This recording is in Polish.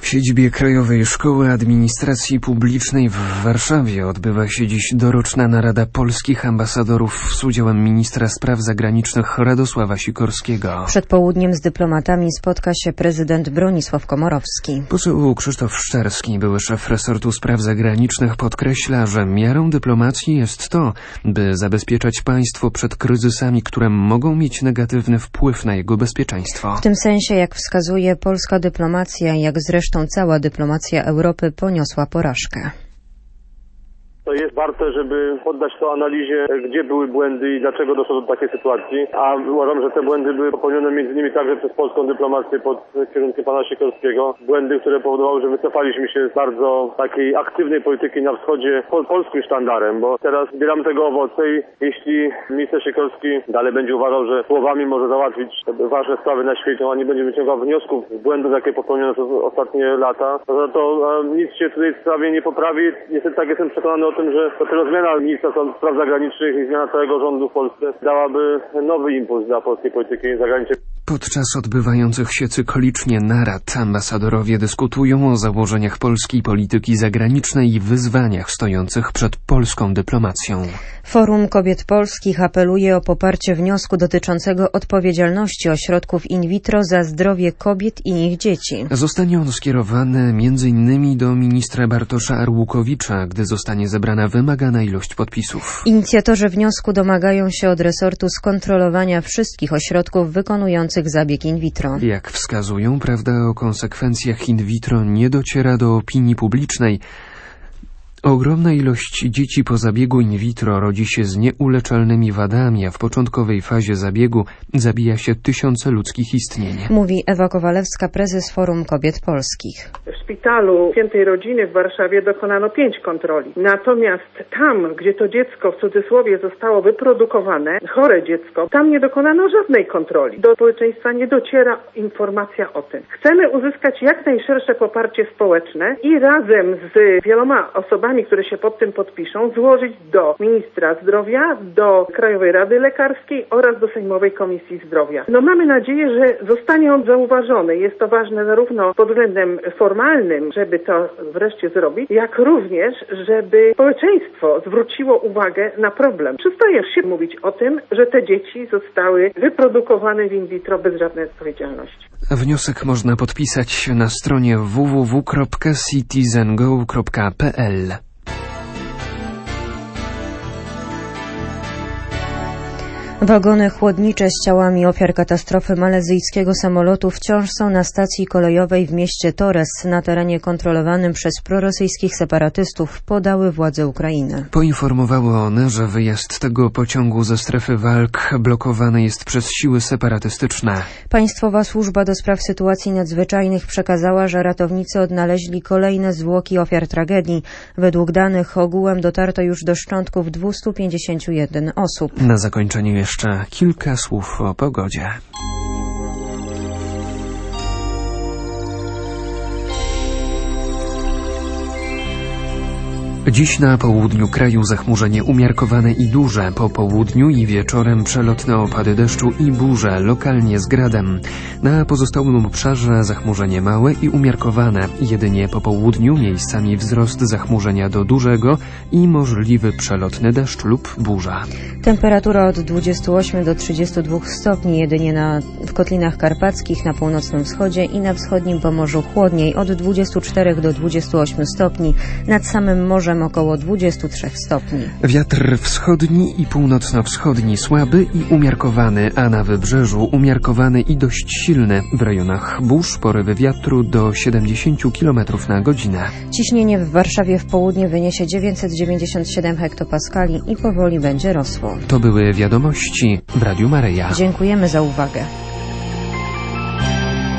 siedzibie Krajowej Szkoły Administracji Publicznej w Warszawie odbywa się dziś doroczna narada polskich ambasadorów z udziałem ministra spraw zagranicznych Radosława Sikorskiego. Przed południem z dyplomatami spotka się prezydent Bronisław Komorowski. Poseł Krzysztof Szczerski, były szef resortu spraw zagranicznych, podkreśla, że miarą dyplomacji jest to, by zabezpieczać państwo przed kryzysami, które mogą mieć negatywny wpływ na jego bezpieczeństwo. W tym sensie, jak wskazuje, polska dyplomacja, jak zresztą cała dyplomacja Europy, poniosła porażkę. To jest warte, żeby poddać to analizie, gdzie były błędy i dlaczego doszło do takiej sytuacji. A uważam, że te błędy były popełnione między innymi także przez polską dyplomację pod kierunkiem pana Sikorskiego. Błędy, które powodowały, że wycofaliśmy się z bardzo takiej aktywnej polityki na wschodzie pod polskim sztandarem, bo teraz zbieramy tego owoce i jeśli minister Sikorski dalej będzie uważał, że słowami może załatwić ważne sprawy na świecie, a nie będzie wyciągał wniosków z błędów, jakie popełniono przez ostatnie lata, to nic się w tej sprawie nie poprawi. Niestety tak jestem przekonany o tym, że dopiero zmiana ministra spraw zagranicznych i zmiana całego rządu w Polsce dałaby nowy impuls dla polskiej polityki zagranicznej. Podczas odbywających się cyklicznie narad ambasadorowie dyskutują o założeniach polskiej polityki zagranicznej i wyzwaniach stojących przed polską dyplomacją. Forum Kobiet Polskich apeluje o poparcie wniosku dotyczącego odpowiedzialności ośrodków in vitro za zdrowie kobiet i ich dzieci. Zostanie on skierowany m.in. do ministra Bartosza Arłukowicza, gdy zostanie zebrana wymagana ilość podpisów. Inicjatorzy wniosku domagają się od resortu skontrolowania wszystkich ośrodków wykonujących zabieg in vitro. Jak wskazują, prawda o konsekwencjach in vitro nie dociera do opinii publicznej. Ogromna ilość dzieci po zabiegu in vitro rodzi się z nieuleczalnymi wadami, a w początkowej fazie zabiegu zabija się tysiące ludzkich istnień. Mówi Ewa Kowalewska, prezes Forum Kobiet Polskich. W szpitalu Świętej Rodziny w Warszawie dokonano 5 kontroli. Natomiast tam, gdzie to dziecko w cudzysłowie zostało wyprodukowane, chore dziecko, tam nie dokonano żadnej kontroli. Do społeczeństwa nie dociera informacja o tym. Chcemy uzyskać jak najszersze poparcie społeczne i razem z wieloma osobami, które się pod tym podpiszą, złożyć do ministra zdrowia, do Krajowej Rady Lekarskiej oraz do Sejmowej Komisji Zdrowia. Mamy nadzieję, że zostanie on zauważony. Jest to ważne zarówno pod względem formalnym, żeby to wreszcie zrobić, jak również, żeby społeczeństwo zwróciło uwagę na problem. Przestaje się mówić o tym, że te dzieci zostały wyprodukowane w in vitro bez żadnej odpowiedzialności. Wniosek można podpisać na stronie www.citizengo.pl. Wagony chłodnicze z ciałami ofiar katastrofy malezyjskiego samolotu wciąż są na stacji kolejowej w mieście Torres na terenie kontrolowanym przez prorosyjskich separatystów, podały władze Ukrainy. Poinformowały one, że wyjazd tego pociągu ze strefy walk blokowany jest przez siły separatystyczne. Państwowa Służba do Spraw Sytuacji Nadzwyczajnych przekazała, że ratownicy odnaleźli kolejne zwłoki ofiar tragedii. Według danych ogółem dotarto już do szczątków 251 osób. Na zakończenie jeszcze kilka słów o pogodzie. Dziś na południu kraju zachmurzenie umiarkowane i duże. Po południu i wieczorem przelotne opady deszczu i burze, lokalnie z gradem. Na pozostałym obszarze zachmurzenie małe i umiarkowane. Jedynie po południu miejscami wzrost zachmurzenia do dużego i możliwy przelotny deszcz lub burza. Temperatura od 28 do 32 stopni, jedynie w Kotlinach Karpackich, na północnym wschodzie i na wschodnim Pomorzu chłodniej, od 24 do 28 stopni, nad samym morzem około 23 stopni. Wiatr wschodni i północno-wschodni słaby i umiarkowany, a na wybrzeżu umiarkowany i dość silny. W rejonach burz porywy wiatru do 70 km na godzinę. Ciśnienie w Warszawie w południe wyniesie 997 hektopaskali i powoli będzie rosło. To były wiadomości w Radiu Maryja. Dziękujemy za uwagę.